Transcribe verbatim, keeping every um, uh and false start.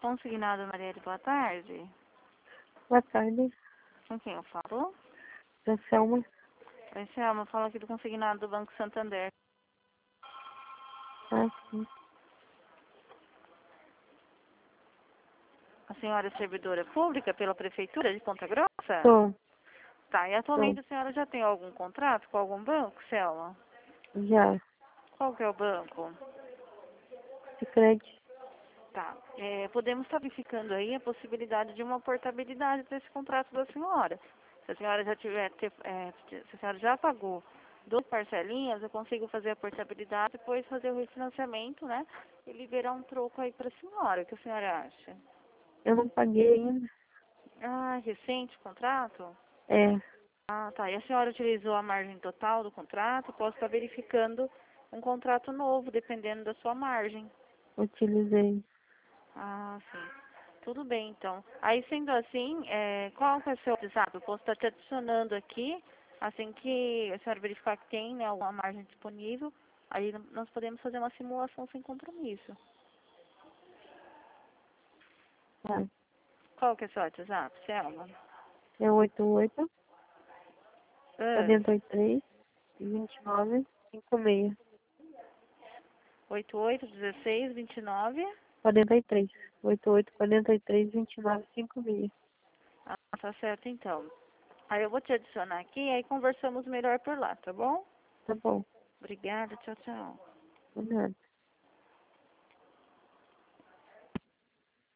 Consignado Marielle, boa tarde. Boa tarde, Com quem eu falo? da Selma. Oi, Selma, fala aqui do consignado do Banco Santander. Ah, sim. A senhora é servidora pública pela Prefeitura de Ponta Grossa? Tô, Tá, e atualmente a senhora já tem algum contrato com algum banco, Selma? já. Qual que é o banco? Sicredi. Tá, é, podemos estar verificando aí a possibilidade de uma portabilidade desse contrato da senhora. Se a senhora já tiver, te- é, se a senhora já pagou duas parcelinhas, eu consigo fazer a portabilidade, depois fazer o refinanciamento, né? E liberar um troco aí para a senhora. O que a senhora acha? Eu não paguei ainda. Ah, recente o contrato? É, Ah, tá. E a senhora utilizou a margem total do contrato? Posso estar verificando um contrato novo, dependendo da sua margem. utilizei. Ah, sim. Tudo bem, então. Aí, sendo assim, é, qual que é o seu WhatsApp? Eu posso estar te adicionando aqui, assim que a senhora verificar que tem, né, alguma margem disponível, aí nós podemos fazer uma simulação sem compromisso. Tá. Qual que é o seu WhatsApp, Selma? É oito oito, Ah, quarenta e três, vinte e nove, cinquenta e seis. oito oito, dezesseis, vinte e nove. quarenta e três. oito oito, quarenta e três, vinte e nove, cinquenta e seis. Ah, tá certo, então. Aí eu vou te adicionar aqui, aí conversamos melhor por lá, tá bom? Tá bom. Obrigada, tchau, tchau. De nada.